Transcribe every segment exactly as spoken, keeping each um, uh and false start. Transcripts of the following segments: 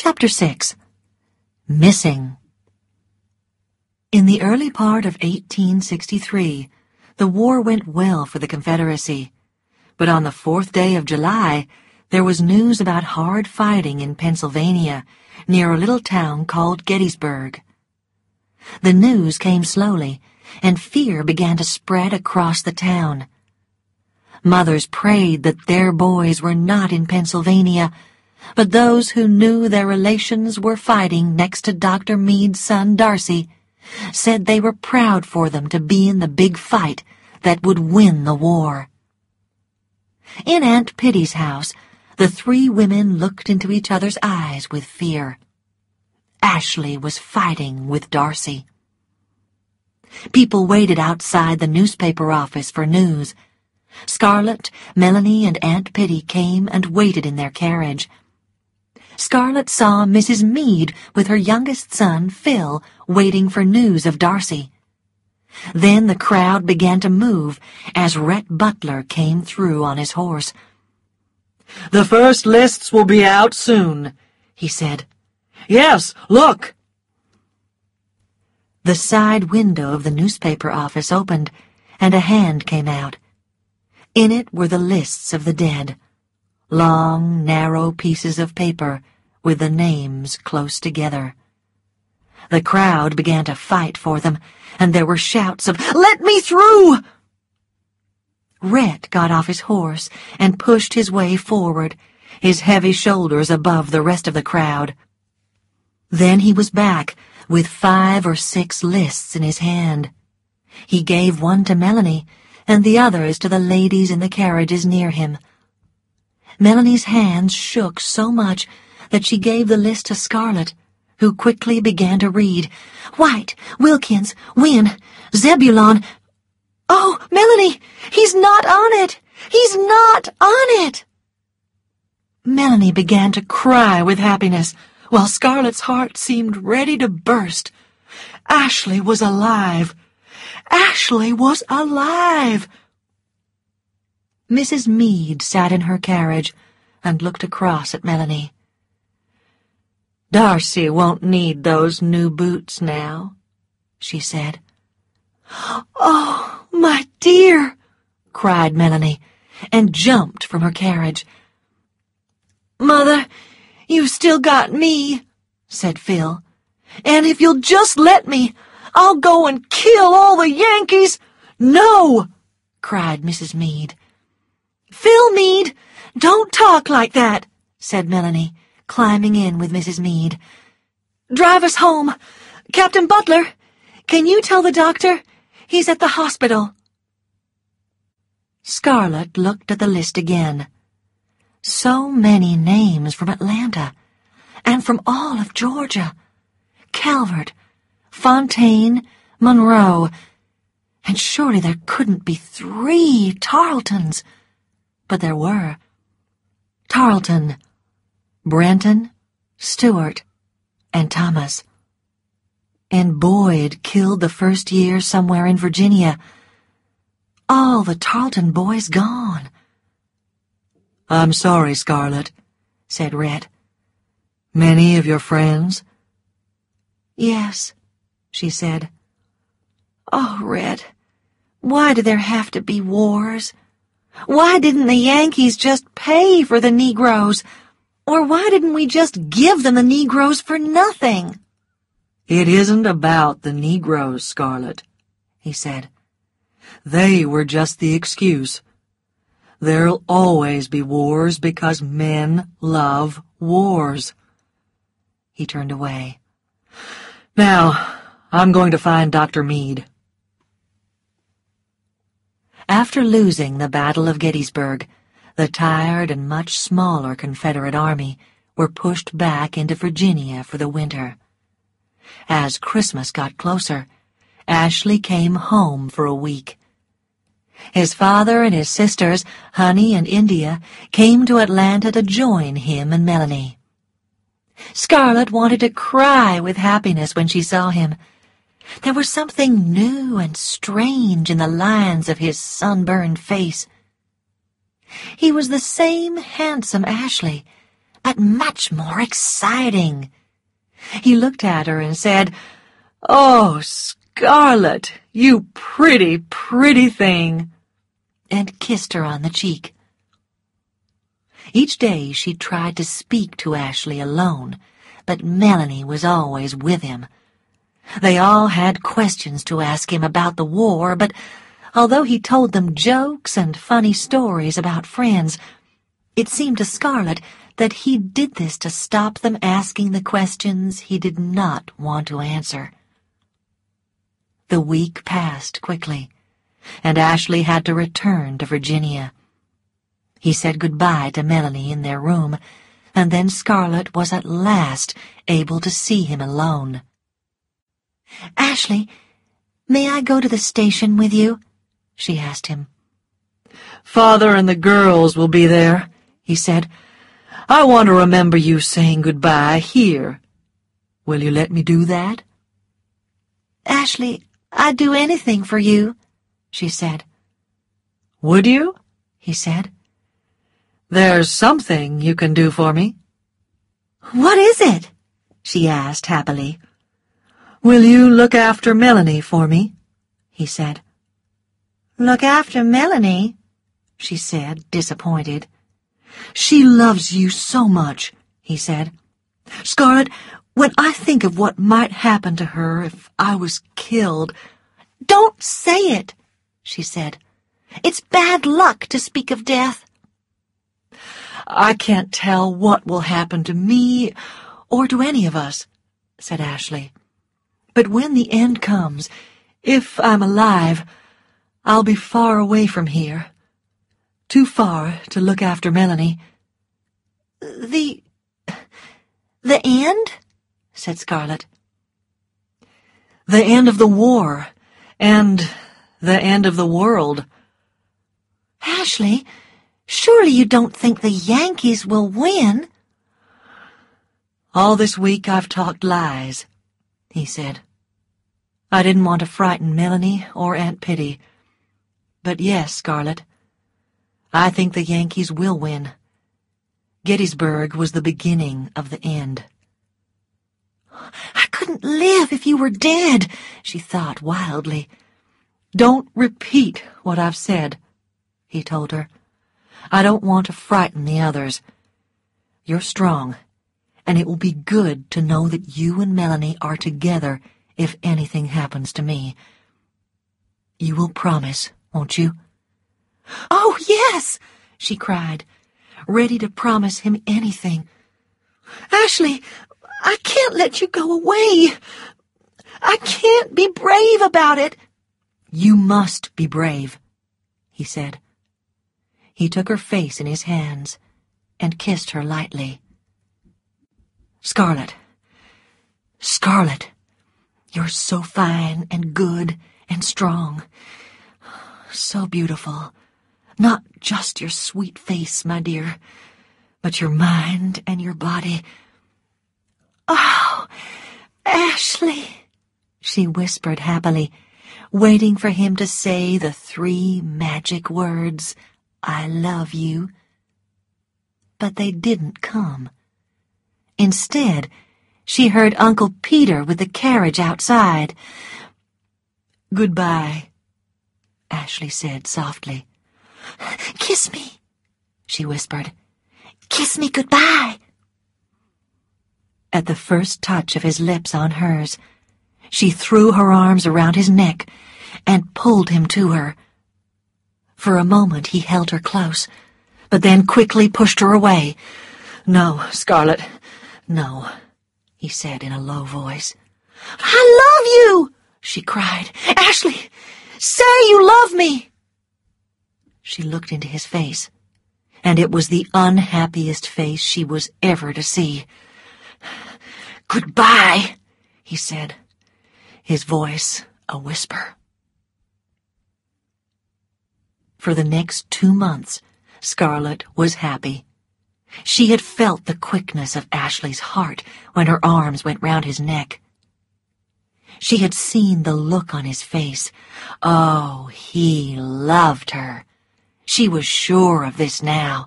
Chapter six. Missing. In the early part of eighteen sixty-three, the war went well for the Confederacy, but on the fourth day of July, there was news about hard fighting in Pennsylvania, near a little town called Gettysburg. The news came slowly, and fear began to spread across the town. Mothers prayed that their boys were not in Pennsylvania, but those who knew their relations were fighting next to Doctor Meade's son Darcy said they were proud for them to be in the big fight that would win the war. In Aunt Pitty's house, the three women looked into each other's eyes with fear. Ashley was fighting with Darcy. People waited outside the newspaper office for news. Scarlett, Melanie, and Aunt Pitty came and waited in their carriage. Scarlett saw Missus Meade with her youngest son, Phil, waiting for news of Darcy. Then the crowd began to move as Rhett Butler came through on his horse. "The first lists will be out soon," he said. "Yes, look!" The side window of the newspaper office opened, and a hand came out. In it were the lists of the dead. Long, narrow pieces of paper with the names close together. The crowd began to fight for them, and there were shouts of, "Let me through!" Rhett got off his horse and pushed his way forward, his heavy shoulders above the rest of the crowd. Then he was back, with five or six lists in his hand. He gave one to Melanie, and the others to the ladies in the carriages near him. Melanie's hands shook so much that she gave the list to Scarlett, who quickly began to read. "White, Wilkins, Wynne, Zebulon. Oh, Melanie, he's not on it! He's not on it!" Melanie began to cry with happiness, while Scarlett's heart seemed ready to burst. Ashley was alive! Ashley was alive! Missus Meade sat in her carriage and looked across at Melanie. "Darcy won't need those new boots now," she said. "Oh, my dear!" cried Melanie, and jumped from her carriage. "Mother, you've still got me," said Phil. "And if you'll just let me, I'll go and kill all the Yankees." "No!" cried Missus Meade. "Phil Meade, don't talk like that," said Melanie, climbing in with Missus Meade. "Drive us home. Captain Butler, can you tell the doctor? He's at the hospital." Scarlett looked at the list again. So many names from Atlanta, and from all of Georgia. Calvert, Fontaine, Monroe, and surely there couldn't be three Tarletons. But there were. Tarleton, Brenton, Stewart, and Thomas. And Boyd killed the first year somewhere in Virginia. All the Tarleton boys gone. "I'm sorry, Scarlett," said Rhett. "Many of your friends?" "Yes," she said. "Oh, Rhett, why do there have to be wars? Why didn't the Yankees just pay for the Negroes? Or why didn't we just give them the Negroes for nothing?" "It isn't about the Negroes, Scarlett," he said. "They were just the excuse. There'll always be wars because men love wars." He turned away. "Now, I'm going to find Doctor Meade." After losing the Battle of Gettysburg, the tired and much smaller Confederate army were pushed back into Virginia for the winter. As Christmas got closer, Ashley came home for a week. His father and his sisters, Honey and India, came to Atlanta to join him and Melanie. Scarlett wanted to cry with happiness when she saw him. There was something new and strange in the lines of his sunburned face. He was the same handsome Ashley, but much more exciting. He looked at her and said, "Oh, Scarlett, you pretty, pretty thing," and kissed her on the cheek. Each day she tried to speak to Ashley alone, but Melanie was always with him. They all had questions to ask him about the war, but although he told them jokes and funny stories about friends, it seemed to Scarlett that he did this to stop them asking the questions he did not want to answer. The week passed quickly, and Ashley had to return to Virginia. He said goodbye to Melanie in their room, and then Scarlett was at last able to see him alone. "Ashley, may I go to the station with you?" she asked him. "Father and the girls will be there," he said. "I want to remember you saying goodbye here. Will you let me do that?" "Ashley, I'd do anything for you," she said. "Would you?" he said. "There's something you can do for me." "What is it?" she asked happily. "Will you look after Melanie for me?" he said. "Look after Melanie?" she said, disappointed. "She loves you so much," he said. "Scarlett, when I think of what might happen to her if I was killed—" "Don't say it," she said. "It's bad luck to speak of death." "I can't tell what will happen to me or to any of us," said Ashley. "But when the end comes, if I'm alive, I'll be far away from here. Too far to look after Melanie." The... the end?" said Scarlett. "The end of the war, and the end of the world." "Ashley, surely you don't think the Yankees will win?" "All this week I've talked lies," he said. "I didn't want to frighten Melanie or Aunt Pitty. But yes, Scarlett, I think the Yankees will win. Gettysburg was the beginning of the end." "I couldn't live if you were dead," she thought wildly. "Don't repeat what I've said," he told her. "I don't want to frighten the others. You're strong, and it will be good to know that you and Melanie are together if anything happens to me. You will promise, won't you?" "Oh, yes!" she cried, ready to promise him anything. "Ashley, I can't let you go away. I can't be brave about it." "You must be brave," he said. He took her face in his hands and kissed her lightly. "Scarlett, Scarlett, you're so fine and good and strong. So beautiful. Not just your sweet face, my dear, but your mind and your body." "Oh, Ashley," she whispered happily, waiting for him to say the three magic words, "I love you." But they didn't come. Instead, she heard Uncle Peter with the carriage outside. "Goodbye," Ashley said softly. "Kiss me," she whispered. "Kiss me goodbye." At the first touch of his lips on hers, she threw her arms around his neck and pulled him to her. For a moment he held her close, but then quickly pushed her away. "No, Scarlett, no," he said in a low voice. "I love you!" she cried. "Ashley, say you love me!" She looked into his face, and it was the unhappiest face she was ever to see. "Goodbye," he said, his voice a whisper. For the next two months, Scarlett was happy. She had felt the quickness of Ashley's heart when her arms went round his neck. She had seen the look on his face. Oh, he loved her. She was sure of this now,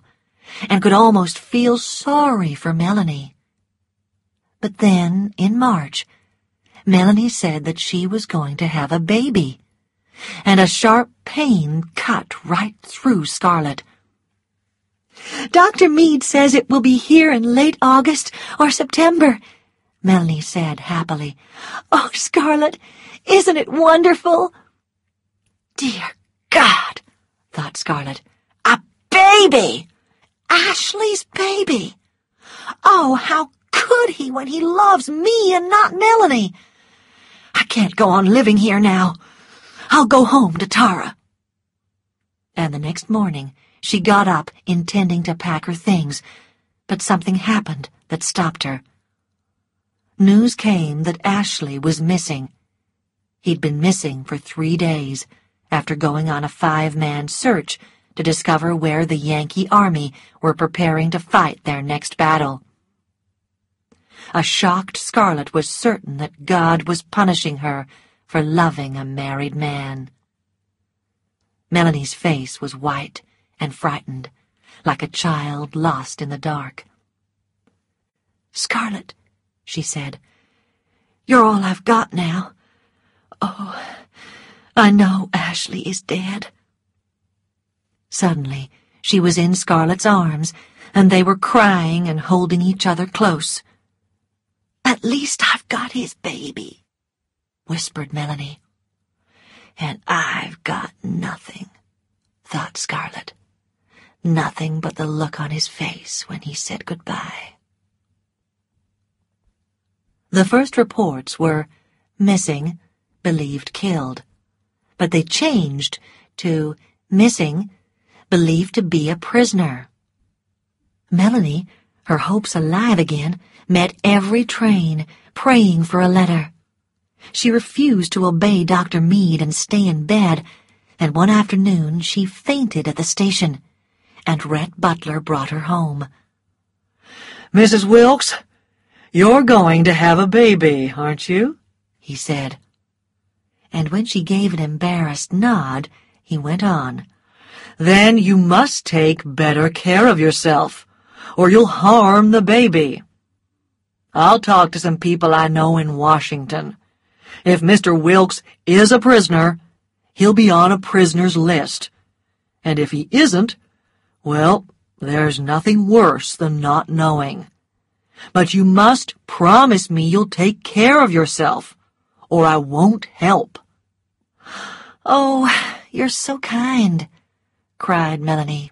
and could almost feel sorry for Melanie. But then, in March, Melanie said that she was going to have a baby, and a sharp pain cut right through Scarlett. "Doctor Meade says it will be here in late August or September," Melanie said happily. "Oh, Scarlett, isn't it wonderful?" "Dear God," thought Scarlett. "A baby! Ashley's baby! Oh, how could he when he loves me and not Melanie? I can't go on living here now. I'll go home to Tara." And the next morning she got up intending to pack her things, but something happened that stopped her. News came that Ashley was missing. He'd been missing for three days after going on a five-man search to discover where the Yankee army were preparing to fight their next battle. A shocked Scarlett was certain that God was punishing her for loving a married man. Melanie's face was white and frightened, like a child lost in the dark. "Scarlett," she said, "you're all I've got now. Oh, I know Ashley is dead." Suddenly, she was in Scarlett's arms, and they were crying and holding each other close. "At least I've got his baby," whispered Melanie. "And I've got nothing," thought Scarlett. Nothing but the look on his face when he said goodbye. The first reports were missing, believed killed, but they changed to missing, believed to be a prisoner. Melanie, her hopes alive again, met every train, praying for a letter. She refused to obey Doctor Meade and stay in bed, and one afternoon she fainted at the station, and Rhett Butler brought her home. "Missus Wilkes, you're going to have a baby, aren't you?" he said. And when she gave an embarrassed nod, he went on. "Then you must take better care of yourself, or you'll harm the baby. I'll talk to some people I know in Washington. If Mister Wilkes is a prisoner, he'll be on a prisoner's list. And if he isn't, well, there's nothing worse than not knowing. But you must promise me you'll take care of yourself, or I won't help." "Oh, you're so kind," cried Melanie.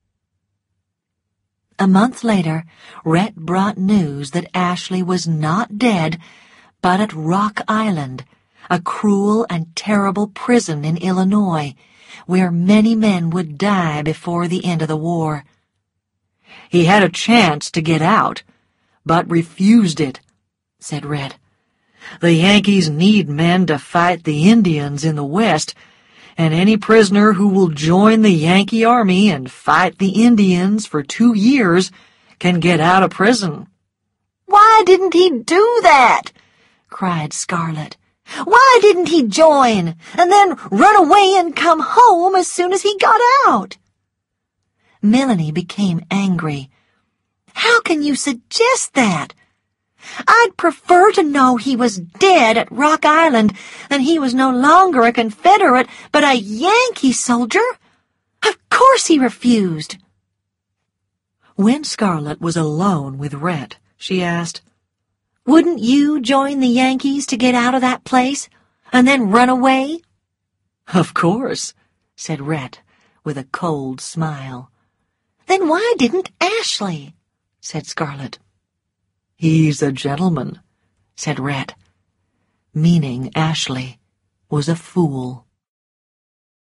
A month later, Rhett brought news that Ashley was not dead, but at Rock Island, a cruel and terrible prison in Illinois, where many men would die before the end of the war. "He had a chance to get out, but refused it," said Rhett. "The Yankees need men to fight the Indians in the West, and any prisoner who will join the Yankee army and fight the Indians for two years can get out of prison." "Why didn't he do that?" cried Scarlett. "Why didn't he join, and then run away and come home as soon as he got out?" Melanie became angry. "How can you suggest that? I'd prefer to know he was dead at Rock Island than he was no longer a Confederate but a Yankee soldier. Of course he refused." When Scarlett was alone with Rhett, she asked, "Wouldn't you join the Yankees to get out of that place, and then run away?" "Of course," said Rhett, with a cold smile. "Then why didn't Ashley?" said Scarlett. "He's a gentleman," said Rhett, meaning Ashley was a fool.